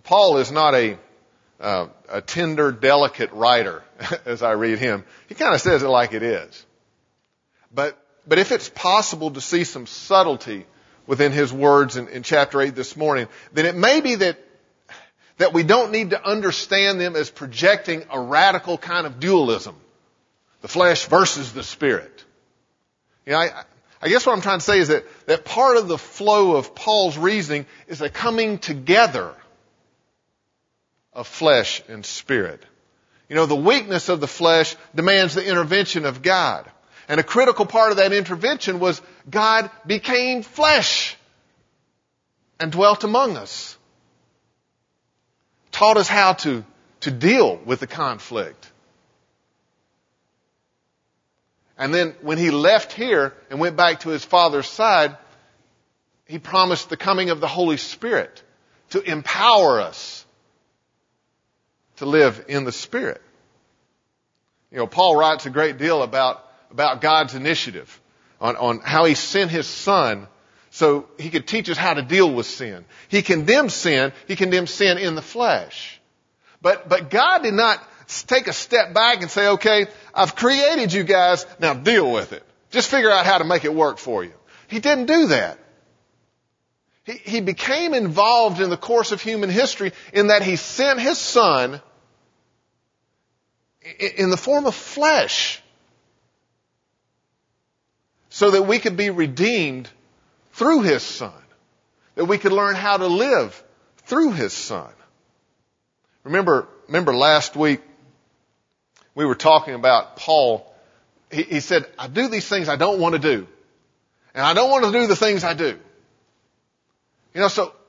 Paul is not a, uh, a tender, delicate writer, as I read him. He kind of says it like it is. But, but if it's possible to see some subtlety within his words in, in chapter eight this morning, then it may be that, that we don't need to understand them as projecting a radical kind of dualism. The flesh versus the spirit. You know, I, I guess what I'm trying to say is that, that part of the flow of Paul's reasoning is a coming together of flesh and spirit. You know, the weakness of the flesh demands the intervention of God. And a critical part of that intervention was God became flesh and dwelt among us. Taught us how to, to deal with the conflict. And then when he left here and went back to his Father's side, he promised the coming of the Holy Spirit to empower us to live in the Spirit. You know, Paul writes a great deal about, about God's initiative on, on how he sent his Son so he could teach us how to deal with sin. He condemned sin. He condemned sin in the flesh. But, but God did not take a step back and say, okay, I've created you guys, now deal with it. Just figure out how to make it work for you. He didn't do that. He, he became involved in the course of human history in that he sent his Son in the form of flesh so that we could be redeemed through his Son, that we could learn how to live through his Son. Remember, remember last week we were talking about Paul. He, he said, I do these things I don't want to do. And I don't want to do the things I do. You know, so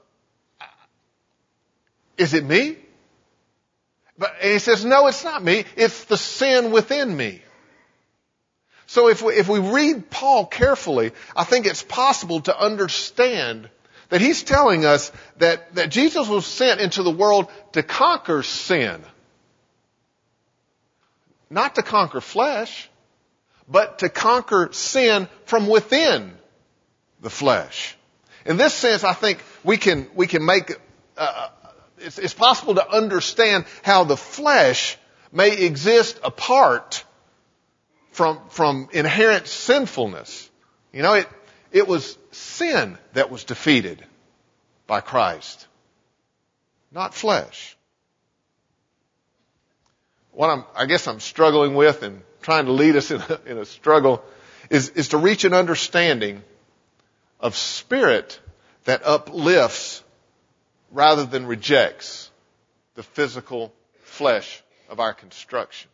is it me? But and he says, no, it's not me. It's the sin within me. So if we, if we read Paul carefully, I think it's possible to understand that he's telling us that, that Jesus was sent into the world to conquer sin. Not to conquer flesh, but to conquer sin from within the flesh. In this sense, I think we can, we can make, uh, it's, it's possible to understand how the flesh may exist apart from, from inherent sinfulness. You know, it, it was sin that was defeated by Christ, not flesh. What I'm, I guess I'm struggling with and trying to lead us in a, in a struggle is, is to reach an understanding of spirit that uplifts rather than rejects the physical flesh of our construction.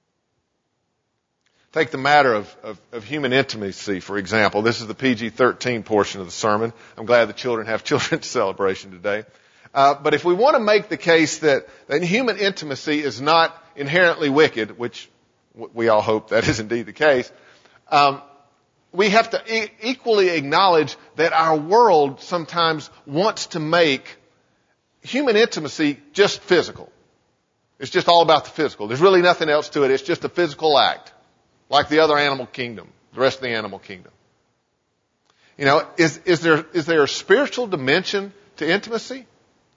Take the matter of, of, of human intimacy, for example. This is the P G thirteen portion of the sermon. I'm glad the children have children's celebration today. Uh, but if we want to make the case that, that human intimacy is not inherently wicked, which we all hope that is indeed the case, um, we have to e- equally acknowledge that our world sometimes wants to make human intimacy just physical. It's just all about the physical. There's really nothing else to it. It's just a physical act, like the other animal kingdom, the rest of the animal kingdom. You know, is, is there, is there a spiritual dimension to intimacy?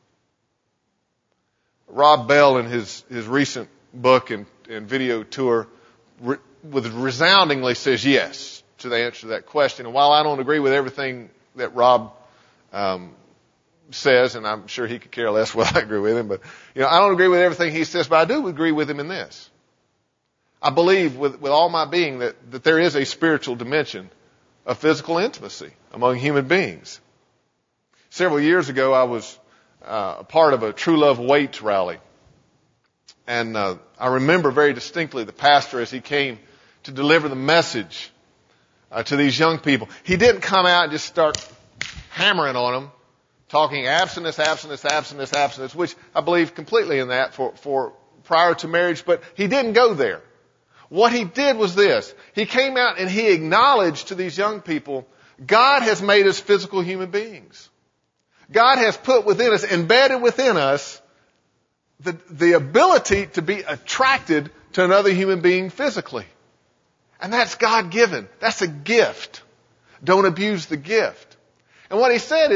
Rob Bell, in his, his recent book and, and video tour, re, with resoundingly says yes to the answer to that question. And while I don't agree with everything that Rob um, says, and I'm sure he could care less whether I agree with him, but you know, I don't agree with everything he says, but I do agree with him in this. I believe with, with all my being that, that there is a spiritual dimension of physical intimacy among human beings. Several years ago, I was uh, a part of a True Love Waits rally. And uh, I remember very distinctly the pastor as he came to deliver the message uh, to these young people. He didn't come out and just start hammering on them, talking abstinence, abstinence, abstinence, abstinence, which I believe completely in that for, for prior to marriage, but he didn't go there. What he did was this. He came out and he acknowledged to these young people, God has made us physical human beings. God has put within us, embedded within us, the, the ability to be attracted to another human being physically. And that's God given. That's a gift. Don't abuse the gift. And what he said is,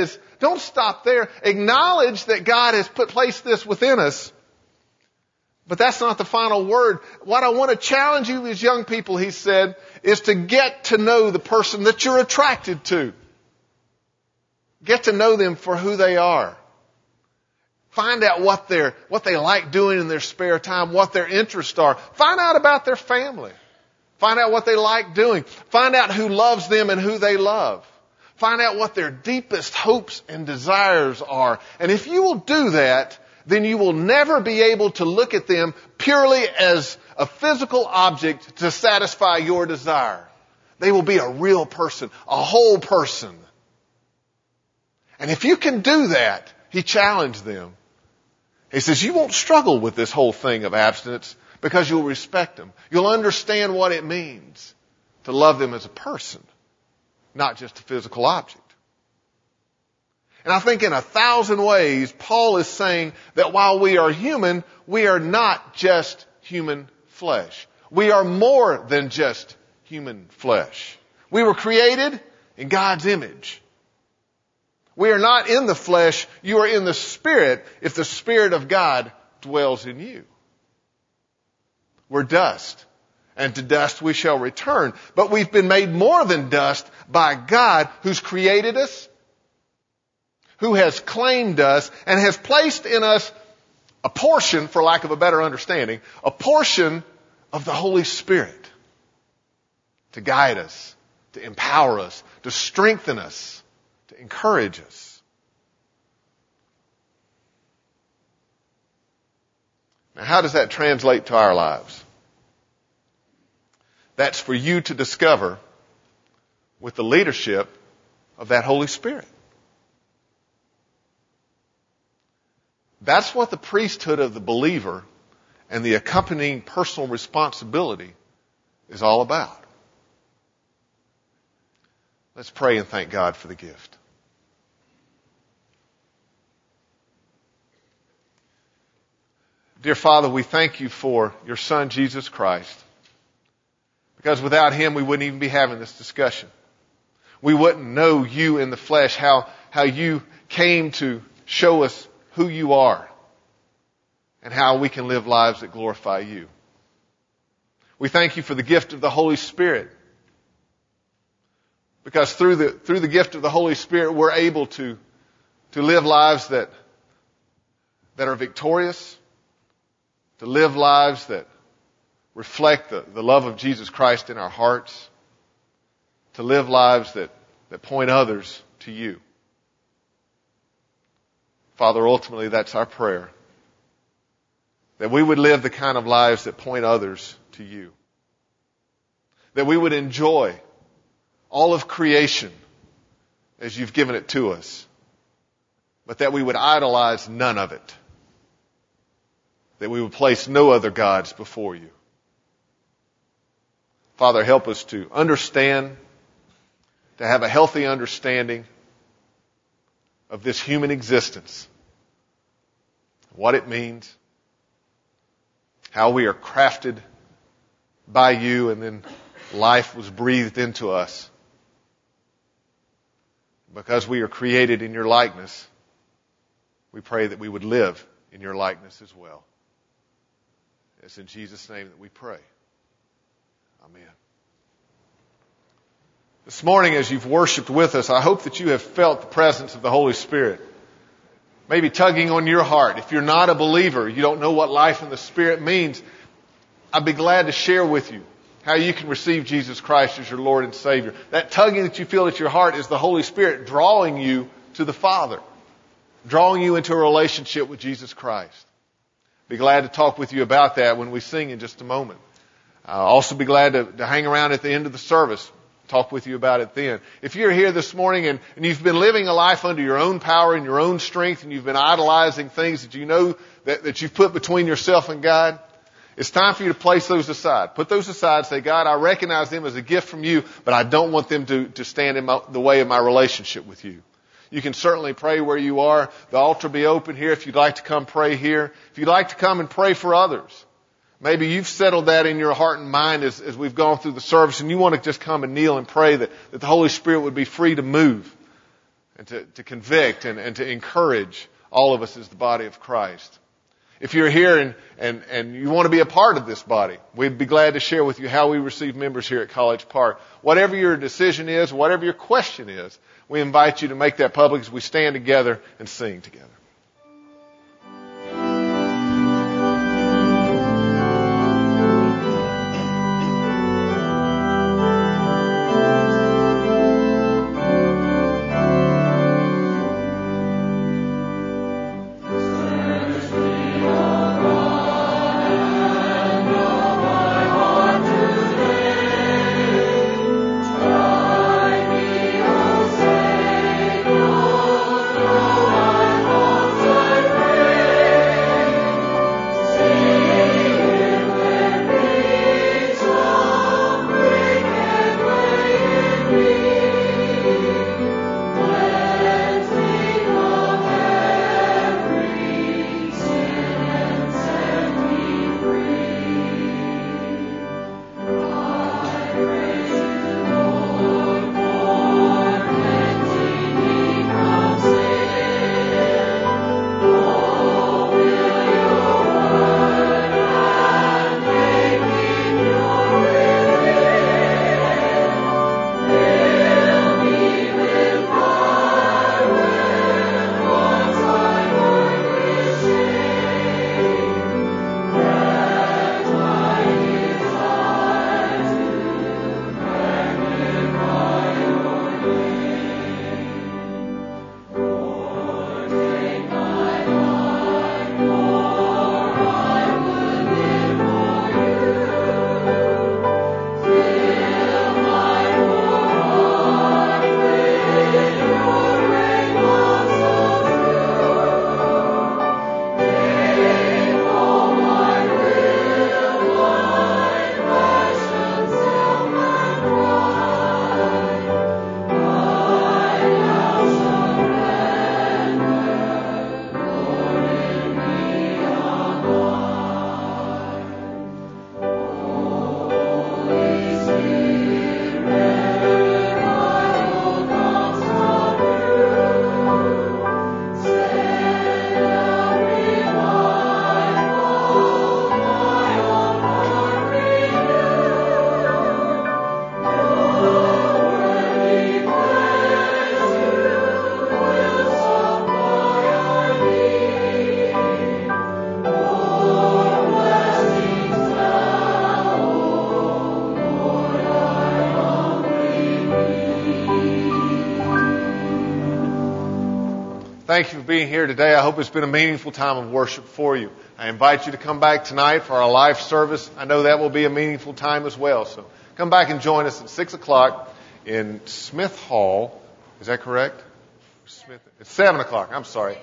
Don't stop there. Acknowledge that God has put placed this within us. But that's not the final word. What I want to challenge you as young people, he said, is to get to know the person that you're attracted to. Get to know them for who they are. Find out what they're, what they like doing in their spare time, what their interests are. Find out about their family. Find out what they like doing. Find out who loves them and who they love. Find out what their deepest hopes and desires are. And if you will do that, then you will never be able to look at them purely as a physical object to satisfy your desire. They will be a real person, a whole person. And if you can do that, he challenged them. He says, you won't struggle with this whole thing of abstinence because you'll respect them. You'll understand what it means to love them as a person, not just a physical object. And I think in a thousand ways, Paul is saying that while we are human, we are not just human flesh. We are more than just human flesh. We were created in God's image. We are not in the flesh. You are in the Spirit if the Spirit of God dwells in you. We're dust, and to dust we shall return. But we've been made more than dust by God, who's created us, who has claimed us, and has placed in us a portion, for lack of a better understanding, a portion of the Holy Spirit to guide us, to empower us, to strengthen us, to encourage us. Now, how does that translate to our lives? That's for you to discover with the leadership of that Holy Spirit. That's what the priesthood of the believer and the accompanying personal responsibility is all about. Let's pray and thank God for the gift. Dear Father, we thank you for your Son, Jesus Christ, because without him we wouldn't even be having this discussion. We wouldn't know you in the flesh, how, how you came to show us who you are and how we can live lives that glorify you. We thank you for the gift of the Holy Spirit, because through the, through the gift of the Holy Spirit we're able to, to live lives that, that are victorious, to live lives that reflect the, the love of Jesus Christ in our hearts, to live lives that, that point others to you. Father, ultimately that's our prayer, that we would live the kind of lives that point others to you, that we would enjoy all of creation as you've given it to us, but that we would idolize none of it, that we would place no other gods before you. Father, help us to understand, to have a healthy understanding of this human existence, what it means, how we are crafted by you, and then life was breathed into us. Because we are created in your likeness, we pray that we would live in your likeness as well. It's in Jesus' name that we pray. Amen. This morning, as you've worshiped with us, I hope that you have felt the presence of the Holy Spirit, maybe tugging on your heart. If you're not a believer, you don't know what life in the Spirit means, I'd be glad to share with you how you can receive Jesus Christ as your Lord and Savior. That tugging that you feel at your heart is the Holy Spirit drawing you to the Father, drawing you into a relationship with Jesus Christ. Be glad to talk with you about that when we sing in just a moment. I'll also be glad to, to hang around at the end of the service, talk with you about it then. If you're here this morning and, and you've been living a life under your own power and your own strength, and you've been idolizing things that you know that, that you've put between yourself and God, it's time for you to place those aside. Put those aside. Say, God, I recognize them as a gift from you, but I don't want them to, to stand in my, the way of my relationship with you. You can certainly pray where you are. The altar will be open here if you'd like to come pray here. If you'd like to come and pray for others, maybe you've settled that in your heart and mind as, as we've gone through the service, and you want to just come and kneel and pray that, that the Holy Spirit would be free to move and to, to convict and, and to encourage all of us as the body of Christ. If you're here and, and, and you want to be a part of this body, we'd be glad to share with you how we receive members here at College Park. Whatever your decision is, whatever your question is, we invite you to make that public as we stand together and sing together. Thank you for being here today. I hope it's been a meaningful time of worship for you. I invite you to come back tonight for our live service. I know that will be a meaningful time as well. So come back and join us at six o'clock in Smith Hall. Is that correct? Smith. It's seven o'clock. I'm sorry.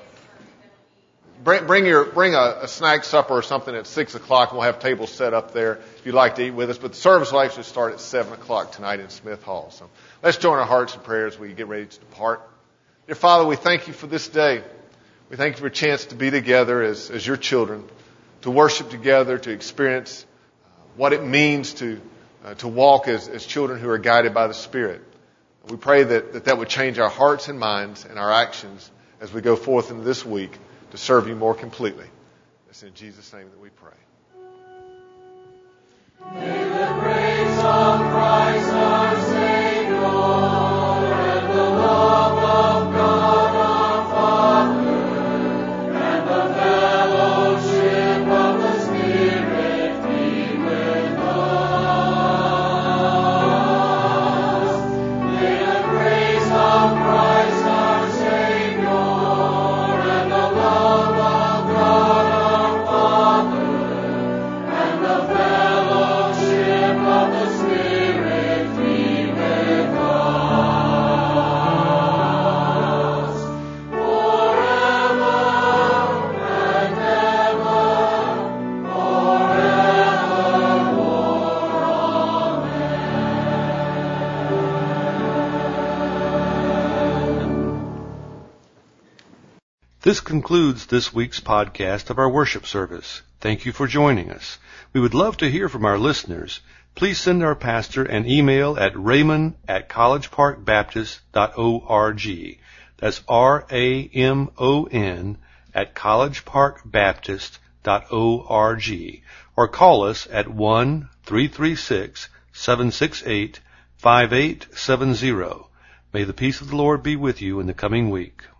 Bring, bring your bring a, a snack supper or something at six o'clock. We'll have tables set up there if you'd like to eat with us. But the service will actually start at seven o'clock tonight in Smith Hall. So let's join our hearts in prayer as we get ready to depart. Dear Father, we thank you for this day. We thank you for a chance to be together as, as your children, to worship together, to experience uh, what it means to uh, to walk as, as children who are guided by the Spirit. We pray that, that that would change our hearts and minds and our actions as we go forth into this week to serve you more completely. It's in Jesus' name that we pray. May the grace of Christ our Savior and the love of God our Father and the fellowship of the Spirit be with us. May the grace of Christ our Savior and the love of God our Father and the fellowship of the Spirit be with us forever and ever, forevermore. This concludes this week's podcast of our worship service. Thank you for joining us. We would love to hear from our listeners. Please send our pastor an email at raymond at college park baptist dot org. That's R A M O N at college park baptist dot org, or call us at one three three six, seven six eight, five eight seven zero. May the peace of the Lord be with you in the coming week.